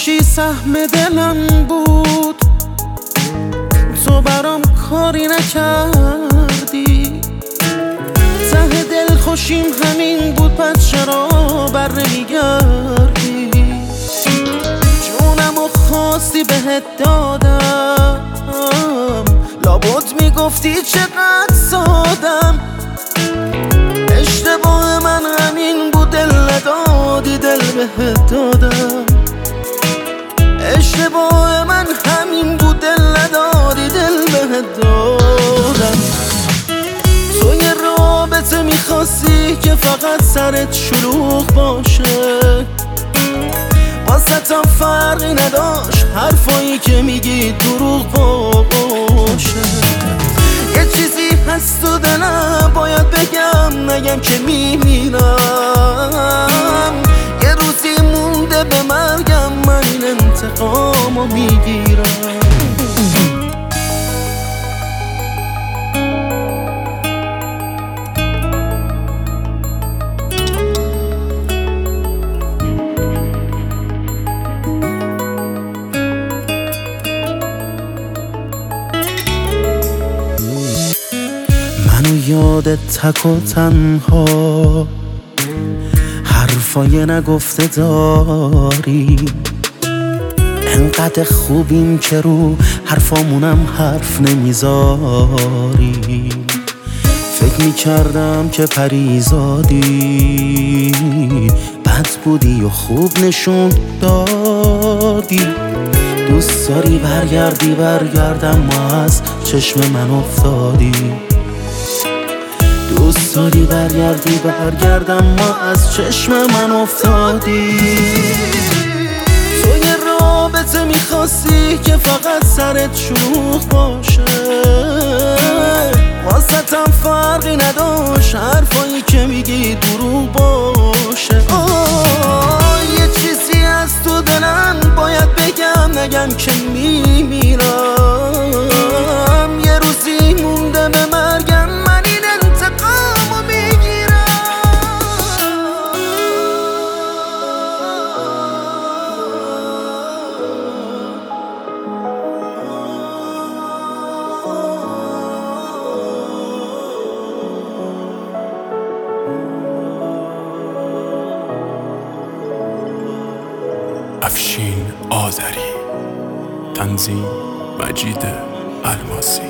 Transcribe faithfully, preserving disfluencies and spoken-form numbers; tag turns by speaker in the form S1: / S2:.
S1: خوشی سهم دلم بود، تو برام کاری نکردی. ته دل خوشیم همین بود، پس چرا بر نمیگردی؟ جونمو خواستی بهت دادم، لابد میگفتی چقدر سادم. اشتباه من همین بود، دل ندادی دل بهت دادم. اشتباه من همین بود، دل ندادی دل بهت دادم. تو یه رابطه میخواستی که فقط سرت شلوغ باشه، واسه فرقی نداشت حرفایی که میگی دروغ باشه. یه چیزی هست تو دلم باید بگم، نگم که میمیرم. یه روزی مونده به مرگم، من این انتقامو میگیرم. منو یادت تک و تنها، حرفای نگفته داری. انقدر خوبیم که رو حرفامونم حرف نمیذاری. فکر میکردم که پریزادی، بد بودی و خوب نشون دادی. دوست داری برگردی برگردم، ما از چشم من افتادی. دوست داری برگردی برگردم، ما از چشم من افتادی. تو یه رابطه میخواستی که فقط سرت شلوغ باشه، واسه فرقی نداشت حرفایی که میگی دروغ باشه. آه یه چیزی از تو دلم باید بگم، نگم که میمیرم. یه روزی مونده به مرگم، من این انتقامو میگیرم.
S2: افشین آذری، تنظیم مجید الماسی.